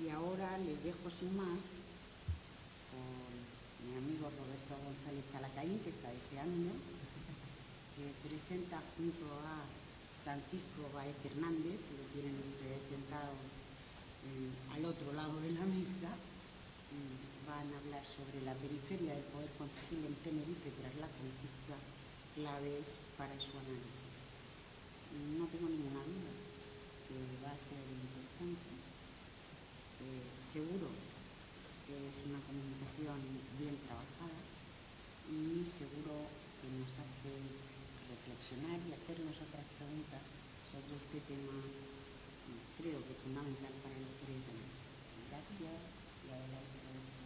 Y ahora les dejo sin más con mi amigo Roberto González Calacaín, que está deseando, que presenta junto a Francisco Baez Hernández, que lo tienen ustedes sentado al otro lado de la mesa. Van a hablar sobre la periferia del poder concejil en Tenerife tras la conquista, claves para su análisis. No tengo ninguna duda que va a ser interesante. Seguro que es una comunicación bien trabajada y seguro que nos hace reflexionar y hacernos otras preguntas sobre este tema, creo que fundamental para la historia de Tenerife. Gracias y adelante.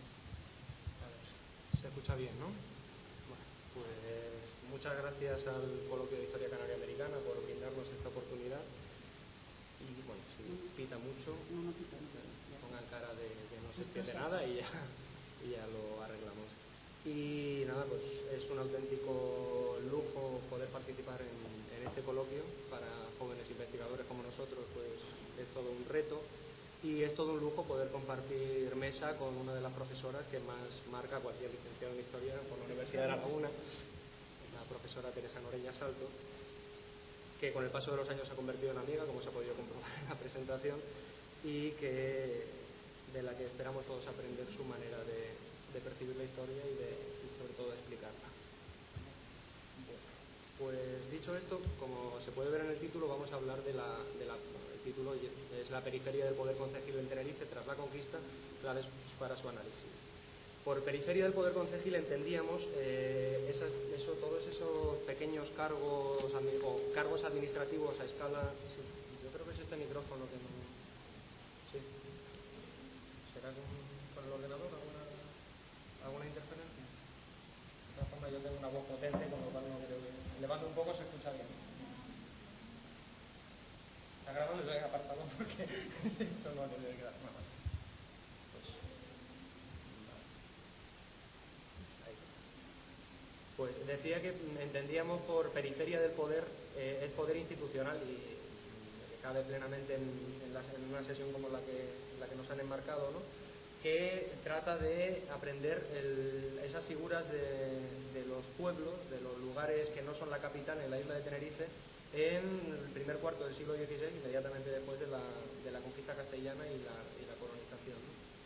Se escucha bien, ¿no? Bueno, pues muchas gracias al Coloquio de Historia Canaria Americana por brindarnos esta oportunidad. Y bueno, si pita mucho, pongan cara de que no se entiende nada y ya lo arreglamos. Y nada, pues es un auténtico lujo poder participar en este coloquio. Para jóvenes investigadores como nosotros, pues es todo un reto. Y es todo un lujo poder compartir mesa con una de las profesoras que más marca cualquier licenciado en Historia por la Universidad de La Laguna, la profesora Teresa Noreña Salto, que con el paso de los años se ha convertido en amiga, como se ha podido comprobar en la presentación, y de la que esperamos todos aprender su manera de percibir la historia y sobre todo de explicarla. Pues dicho esto, como se puede ver en el título, vamos a hablar el título es La periferia del poder concejil en Tenerife tras la conquista, claves para su análisis. Por periferia del poder concejil entendíamos todos esos pequeños cargos o cargos administrativos a escala. Sí, yo creo que es este micrófono que no. Sí. ¿Será con el ordenador alguna interferencia? De todas formas, yo tengo una voz potente, con lo cual no creo que. Levanto un poco, se escucha bien. Está grabando y lo he apartado porque esto no tiene que quedar. Bueno, pues decía que entendíamos por periferia del poder el poder institucional y que cabe plenamente en una sesión como la que nos han enmarcado, ¿no? Que trata de aprender esas figuras de los pueblos, de los lugares que no son la capital en la isla de Tenerife, en el primer cuarto del siglo XVI, inmediatamente después de la conquista castellana y la colonización, ¿no?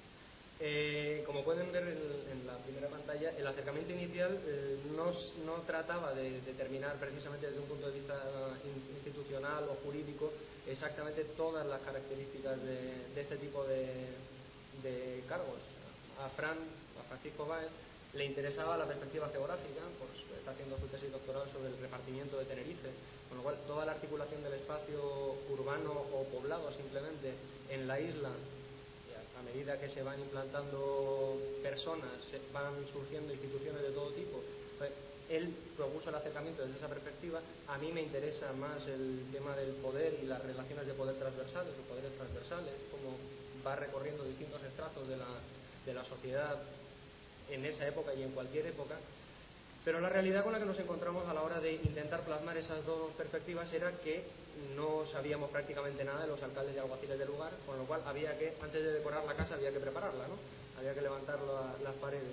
Como pueden ver en la primera pantalla, el acercamiento inicial no trataba de determinar precisamente desde un punto de vista institucional o jurídico exactamente todas las características de este tipo de cargos. A Francisco Báez le interesaba la perspectiva geográfica, pues está haciendo su tesis doctoral sobre el repartimiento de Tenerife, con lo cual toda la articulación del espacio urbano o poblado simplemente en la isla. A medida que se van implantando personas, van surgiendo instituciones de todo tipo. Él propuso el acercamiento desde esa perspectiva. A mí me interesa más el tema del poder y las relaciones de poder transversales, los poderes transversales, cómo va recorriendo distintos estratos de la sociedad en esa época y en cualquier época. Pero la realidad con la que nos encontramos a la hora de intentar plasmar esas dos perspectivas era que no sabíamos prácticamente nada de los alcaldes y alguaciles del lugar, con lo cual había que, antes de decorar la casa, había que prepararla, ¿no? Había que levantar las paredes.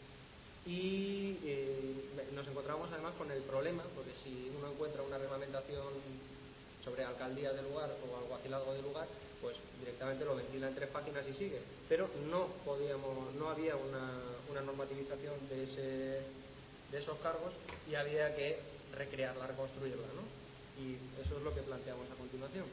Y nos encontramos además con el problema, porque si uno encuentra una reglamentación sobre alcaldía del lugar o alguacilazgo del lugar, pues directamente lo ventila en 3 páginas y sigue. Pero no había una normativización de esos cargos y había que recrearla, reconstruirla, ¿no? Y eso es lo que planteamos a continuación.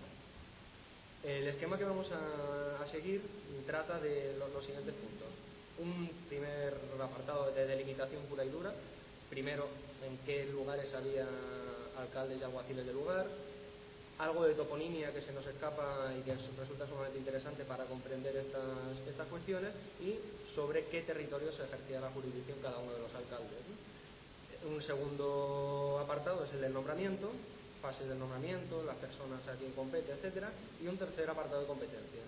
El esquema que vamos a seguir trata de los siguientes puntos. Un primer apartado de delimitación pura y dura. Primero, en qué lugares había alcaldes y alguaciles del lugar. Algo de toponimia que se nos escapa y que resulta sumamente interesante para comprender estas cuestiones, y sobre qué territorio se ejercía la jurisdicción cada uno de los alcaldes, ¿no? Un segundo apartado es el del nombramiento, fases del nombramiento, las personas a quien compete, etcétera, y un tercer apartado de competencias.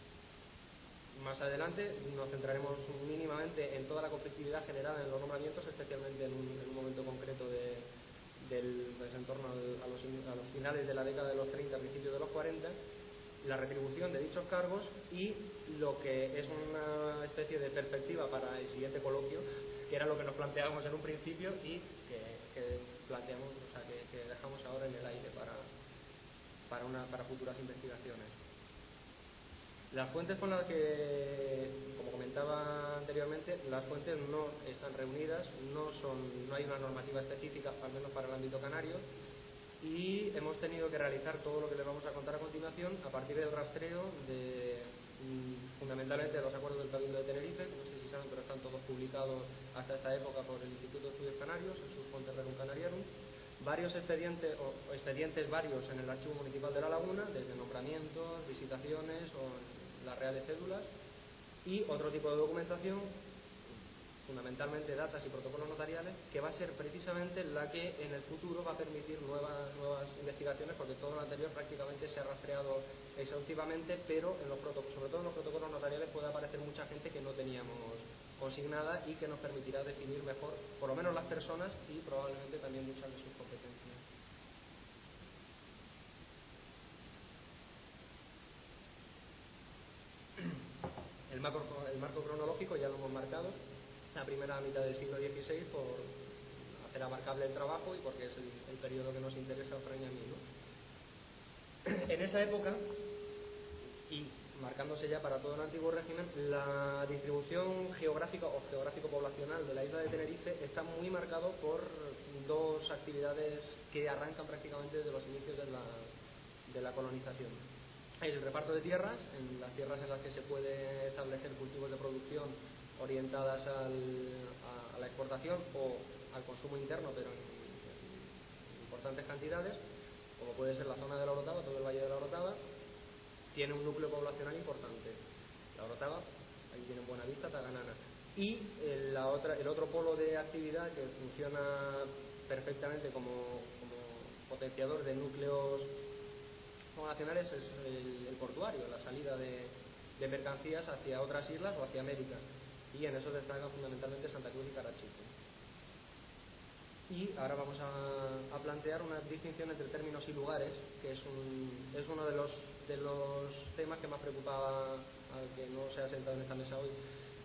Más adelante nos centraremos mínimamente en toda la conflictividad generada en los nombramientos, especialmente en un momento concreto en torno a los finales de la década de los 30, principios de los 40, la retribución de dichos cargos y lo que es una especie de perspectiva para el siguiente coloquio, que era lo que nos planteábamos en un principio y que planteamos, o sea, que dejamos ahora en el aire para futuras investigaciones. Las fuentes con las que, como comentaba anteriormente, las fuentes no están reunidas, no hay una normativa específica, al menos para el ámbito canario, y hemos tenido que realizar todo lo que les vamos a contar a continuación a partir del rastreo fundamentalmente de los acuerdos del Cabildo de Tenerife, que no sé si saben, pero están todos publicados hasta esta época por el Instituto de Estudios Canarios en sus fuentes Rerum Canariarum, varios expedientes varios en el Archivo Municipal de La Laguna, desde nombramientos, visitaciones o las reales cédulas, y otro tipo de documentación, fundamentalmente datas y protocolos notariales, que va a ser precisamente la que en el futuro va a permitir nuevas investigaciones, porque todo lo anterior prácticamente se ha rastreado exhaustivamente, pero sobre todo en los protocolos notariales puede aparecer mucha gente que no teníamos consignada y que nos permitirá definir mejor, por lo menos las personas y probablemente también muchas de sus competencias. El marco cronológico ya lo hemos marcado, la primera mitad del siglo XVI, por hacer abarcable el trabajo y porque es el periodo que nos interesa a Fran y a mí, ¿no? En esa época, y marcándose ya para todo el antiguo régimen, la distribución geográfica o geográfico-poblacional de la isla de Tenerife está muy marcado por dos actividades que arrancan prácticamente desde los inicios de la colonización. El reparto de tierras, en las tierras en las que se puede establecer cultivos de producción orientadas a la exportación o al consumo interno, pero en importantes cantidades, como puede ser la zona de la Orotava, todo el valle de la Orotava, tiene un núcleo poblacional importante. La Orotava, ahí tienen Buenavista, Taganana. Y el otro polo de actividad que funciona perfectamente como potenciador de núcleos poblacionales es el portuario, la salida de mercancías hacia otras islas o hacia América. Y en eso destacan fundamentalmente Santa Cruz y Carachico. Y ahora vamos a plantear una distinción entre términos y lugares, que es uno de los temas que más preocupaba al que no se ha sentado en esta mesa hoy,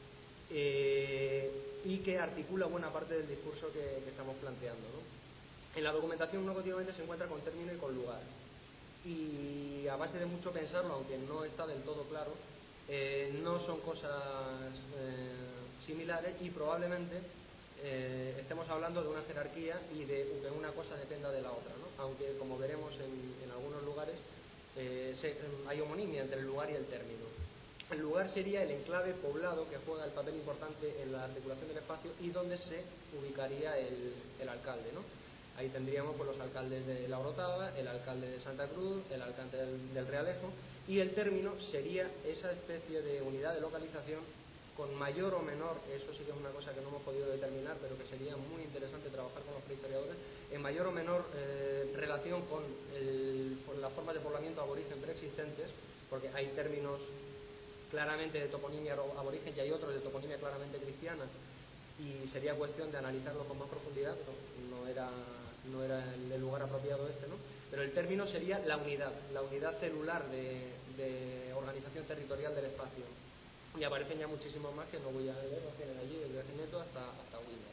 y que articula buena parte del discurso que estamos planteando, ¿no? En la documentación uno continuamente se encuentra con término y con lugar, y a base de mucho pensarlo, aunque no está del todo claro, no son cosas similares y probablemente estemos hablando de una jerarquía y de que una cosa dependa de la otra, ¿no? Aunque, como veremos en algunos lugares, hay homonimia entre el lugar y el término. El lugar sería el enclave poblado que juega el papel importante en la articulación del espacio y donde se ubicaría el alcalde, ¿no? Ahí tendríamos pues, los alcaldes de La Orotava, el alcalde de Santa Cruz, el alcalde del Realejo, y el término sería esa especie de unidad de localización con mayor o menor, eso sí que es una cosa que no hemos podido determinar, pero que sería muy interesante trabajar con los prehistoriadores, en mayor o menor relación con las formas de poblamiento aborigen preexistentes, porque hay términos claramente de toponimia aborigen y hay otros de toponimia claramente cristiana, y sería cuestión de analizarlo con más profundidad, pero no era el lugar apropiado este, ¿no? Pero el término sería la unidad celular de organización territorial del espacio. Y aparecen ya muchísimos más que no voy a leer, los tienen allí, desde Cineto hasta Wilmer.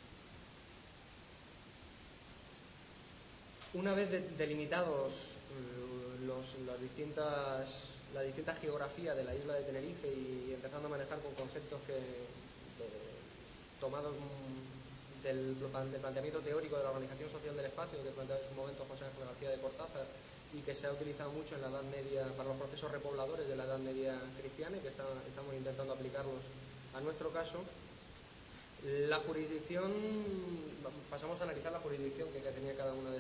Una vez delimitados las distintas geografías de la isla de Tenerife y empezando a manejar con conceptos tomados del planteamiento teórico de la organización social del espacio que planteaba en su momento José Ángel García de Cortázar y que se ha utilizado mucho en la Edad Media para los procesos repobladores de la Edad Media cristiana y que estamos intentando aplicarlos a nuestro caso. La jurisdicción, pasamos a analizar la jurisdicción que tenía cada uno de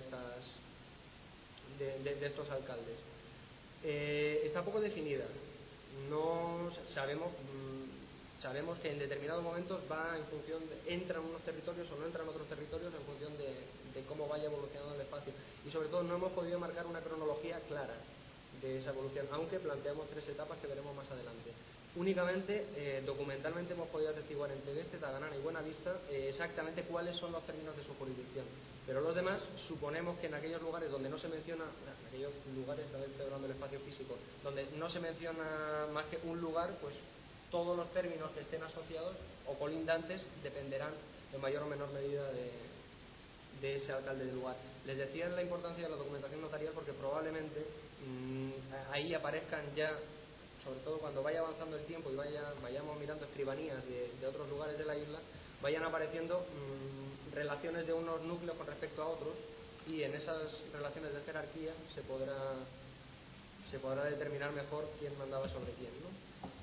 estos alcaldes. Está poco definida. No sabemos que en determinados momentos va en función entran unos territorios o no entran otros territorios en función de cómo vaya evolucionando el espacio, y sobre todo no hemos podido marcar una cronología clara de esa evolución, aunque planteamos 3 etapas que veremos más adelante. Únicamente, documentalmente hemos podido atestiguar en Tegueste, Taganana y Buenavista exactamente cuáles son los términos de su jurisdicción. Pero los demás, suponemos que en aquellos lugares donde no se menciona, en aquellos lugares, estoy hablando del espacio físico, donde no se menciona más que un lugar, pues todos los términos que estén asociados o colindantes dependerán en mayor o menor medida de ese alcalde del lugar. Les decía la importancia de la documentación notarial porque probablemente ahí aparezcan ya, sobre todo cuando vaya avanzando el tiempo y vayamos mirando escribanías de otros lugares de la isla, vayan apareciendo relaciones de unos núcleos con respecto a otros, y en esas relaciones de jerarquía se podrá determinar mejor quién mandaba sobre quién, ¿no?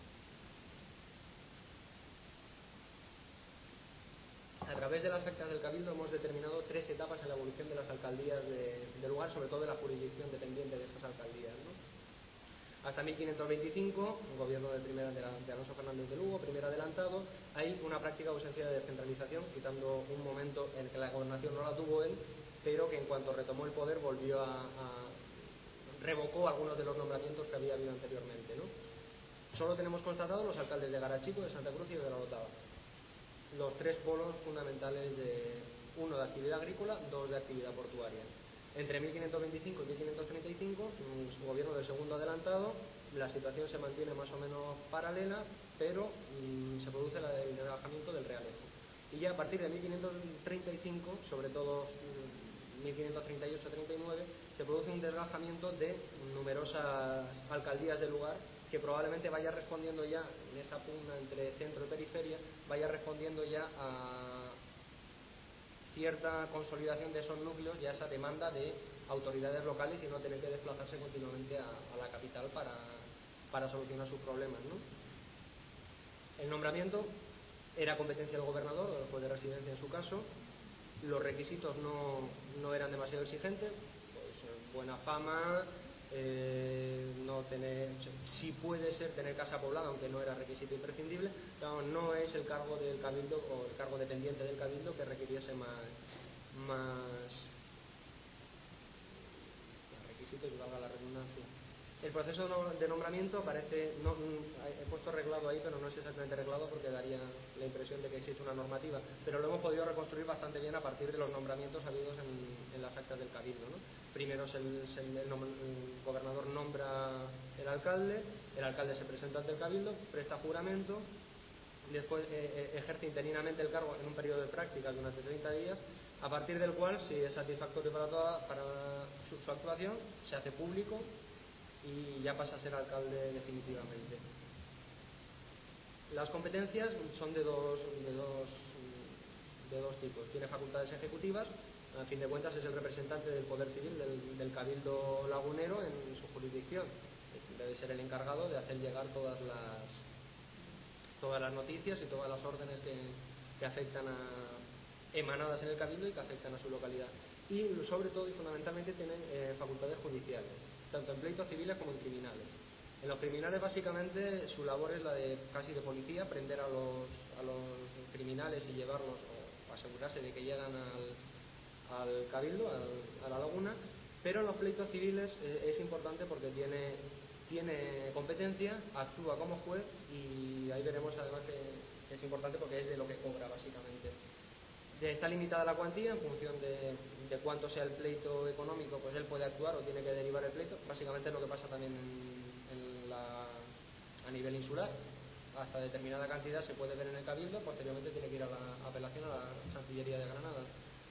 A través de las actas del Cabildo hemos determinado 3 etapas en la evolución de las alcaldías del lugar, sobre todo de la jurisdicción dependiente de esas alcaldías, ¿no? Hasta 1525, el gobierno de Alonso Fernández de Lugo, primer adelantado, hay una práctica ausencia de descentralización, quitando un momento en que la gobernación no la tuvo él, pero que en cuanto retomó el poder volvió revocó algunos de los nombramientos que había habido anteriormente, ¿no? Solo tenemos constatados los alcaldes de Garachico, de Santa Cruz y de La Orotava, los 3 polos fundamentales, uno de actividad agrícola, 2 de actividad portuaria. Entre 1525 y 1535, su gobierno del segundo adelantado, la situación se mantiene más o menos paralela, pero se produce el desgajamiento del realejo. Y ya a partir de 1535, sobre todo 1538-39, se produce un desgajamiento de numerosas alcaldías del lugar, que probablemente vaya respondiendo ya, en esa pugna entre centro y periferia, vaya respondiendo ya a cierta consolidación de esos núcleos y a esa demanda de autoridades locales y no tener que desplazarse continuamente a la capital para solucionar sus problemas, ¿no? El nombramiento era competencia del gobernador o del juez de residencia en su caso. Los requisitos no eran demasiado exigentes, pues buena fama, no tener, sí puede ser tener casa poblada, aunque no era requisito imprescindible, pero no es el cargo del cabildo o el cargo dependiente del cabildo que requiriese más requisitos, y valga la redundancia. El proceso de nombramiento aparece, he puesto reglado ahí, pero no es exactamente reglado porque daría la impresión de que existe una normativa, pero lo hemos podido reconstruir bastante bien a partir de los nombramientos habidos en las actas del cabildo, ¿no? Primero el gobernador nombra el alcalde se presenta ante el cabildo, presta juramento, después ejerce interinamente el cargo en un periodo de prácticas durante 30 días, a partir del cual, si es satisfactorio para su actuación, se hace público y ya pasa a ser alcalde definitivamente. Las competencias son de dos tipos. Tiene facultades ejecutivas, a fin de cuentas es el representante del poder civil del cabildo lagunero en su jurisdicción. Debe ser el encargado de hacer llegar todas las noticias y todas las órdenes que afectan emanadas en el cabildo y que afectan a su localidad. Y sobre todo y fundamentalmente tienen facultades judiciales, tanto en pleitos civiles como en criminales. En los criminales básicamente su labor es la de casi de policía, prender a los criminales y llevarlos o asegurarse de que llegan al cabildo, a la laguna, pero en los pleitos civiles es importante porque tiene competencia, actúa como juez y ahí veremos además que es importante porque es de lo que cobra básicamente. Está limitada la cuantía en función de cuánto sea el pleito económico, pues él puede actuar o tiene que derivar el pleito. Básicamente es lo que pasa también a nivel insular. Hasta determinada cantidad se puede ver en el cabildo, posteriormente tiene que ir a la apelación a la Chancillería de Granada.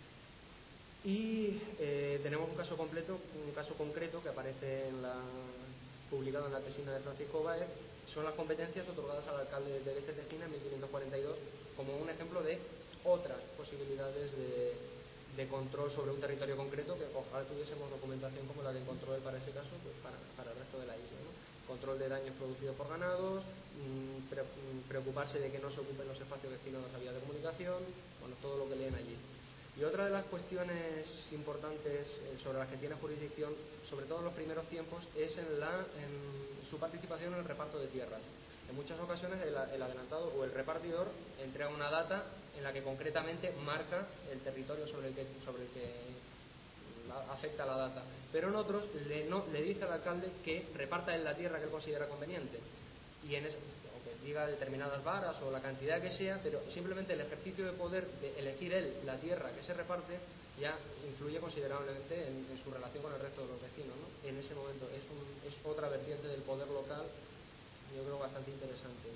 Y tenemos un caso concreto que aparece publicado en la tesina de Francisco Báez. Son las competencias otorgadas al alcalde de Tejina en 1542 como un ejemplo de otras posibilidades de control sobre un territorio concreto, que ojalá tuviésemos documentación como la que encontró él para ese caso, pues para el resto de la isla, ¿no? Control de daños producidos por ganados, preocuparse de que no se ocupen los espacios destinados a vías de comunicación, bueno, todo lo que leen allí. Y otra de las cuestiones importantes sobre las que tiene jurisdicción, sobre todo en los primeros tiempos, es en su participación en el reparto de tierras. En muchas ocasiones el adelantado o el repartidor entrega una data en la que concretamente marca el territorio sobre el que afecta la data, pero en otros le dice al alcalde que reparta en la tierra que él considera conveniente. y o que diga determinadas varas o la cantidad que sea, pero simplemente el ejercicio de poder de elegir él la tierra que se reparte ya influye considerablemente en su relación con el resto de los vecinos, ¿no? En ese momento es otra vertiente del poder local, yo creo bastante interesante.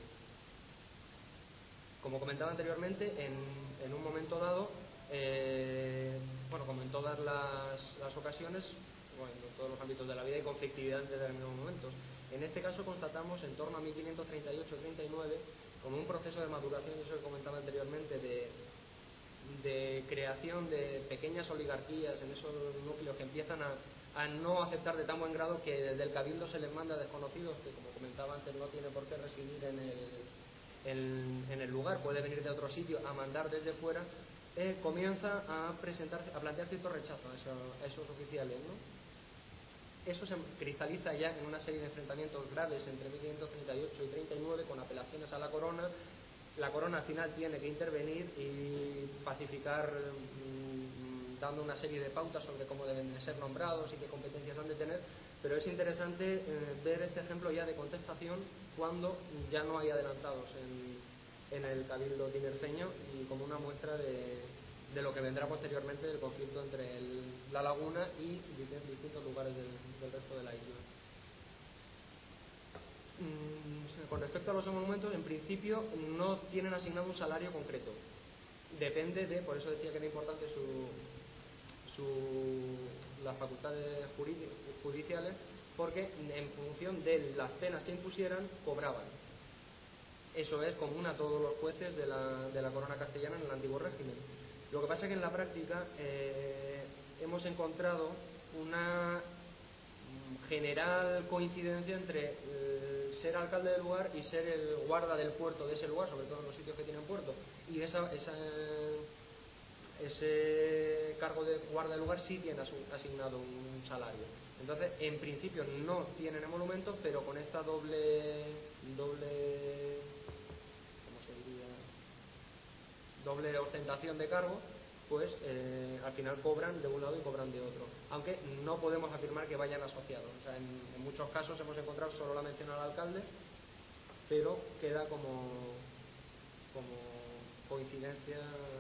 Como comentaba anteriormente, en un momento dado, bueno, como en todas las ocasiones, bueno, en todos los ámbitos de la vida hay conflictividad en determinados momentos. En este caso constatamos en torno a 1538-39 como un proceso de maduración, eso que comentaba anteriormente, de creación de pequeñas oligarquías en esos núcleos que empiezan a no aceptar de tan buen grado que desde el cabildo se les manda a desconocidos que, como comentaba antes, no tiene por qué residir en el lugar, puede venir de otro sitio, a mandar desde fuera, comienza a plantear cierto rechazo a esos oficiales, ¿no? Eso se cristaliza ya en una serie de enfrentamientos graves entre 1538 y 39 con apelaciones a la corona. La corona al final tiene que intervenir y pacificar, dando una serie de pautas sobre cómo deben de ser nombrados y qué competencias han de tener, pero es interesante ver este ejemplo ya de contestación cuando ya no hay adelantados en el cabildo tinerfeño y como una muestra de lo que vendrá posteriormente del conflicto entre la laguna y distintos lugares del resto de la isla. Con respecto a los emolumentos, en principio no tienen asignado un salario concreto. Depende por eso decía que era importante las facultades judiciales, porque en función de las penas que impusieran, cobraban. Eso es común a todos los jueces de la corona castellana en el antiguo régimen. Lo que pasa es que en la práctica hemos encontrado una general coincidencia entre ser alcalde del lugar y ser el guarda del puerto de ese lugar, sobre todo en los sitios que tienen puerto, y ese cargo de guarda del lugar sí tiene asignado un salario. Entonces, en principio no tienen emolumentos, pero con esta doble ostentación de cargo, pues al final cobran de un lado y cobran de otro, aunque no podemos afirmar que vayan asociados. O sea, en muchos casos hemos encontrado solo la mención al alcalde, pero queda como coincidencia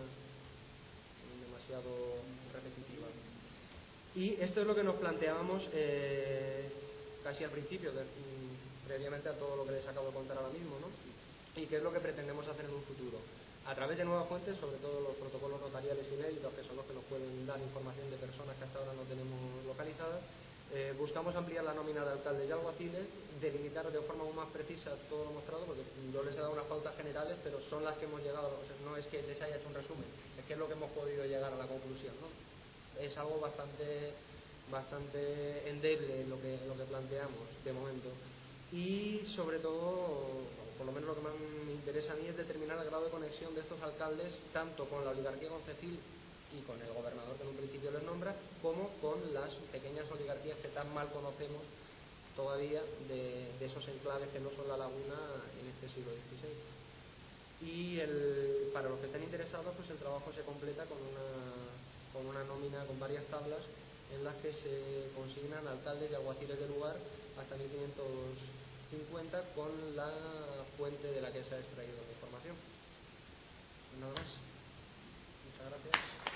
demasiado repetitiva. Y esto es lo que nos planteábamos casi al principio, previamente a todo lo que les acabo de contar ahora mismo, ¿no? Y qué es lo que pretendemos hacer en un futuro. A través de nuevas fuentes, sobre todo los protocolos notariales inéditos, que son los que nos pueden dar información de personas que hasta ahora no tenemos localizadas, buscamos ampliar la nómina de alcaldes y alguaciles, delimitar de forma aún más precisa todo lo mostrado, porque yo les he dado unas pautas generales, pero son las que hemos llegado, o sea, no es que les haya hecho un resumen, es que es lo que hemos podido llegar a la conclusión, ¿no? Es algo bastante endeble lo que planteamos de momento. Y sobre todo, por lo menos lo que más me interesa a mí es determinar el grado de conexión de estos alcaldes tanto con la oligarquía concejil y con el gobernador que en un principio les nombra, como con las pequeñas oligarquías que tan mal conocemos todavía de esos enclaves que no son la laguna en este siglo XVI. Y para los que estén interesados, pues el trabajo se completa con una nómina con varias tablas en las que se consignan alcaldes y alguaciles del lugar hasta 1550 con la fuente de la que se ha extraído la información. Nada más. Muchas gracias.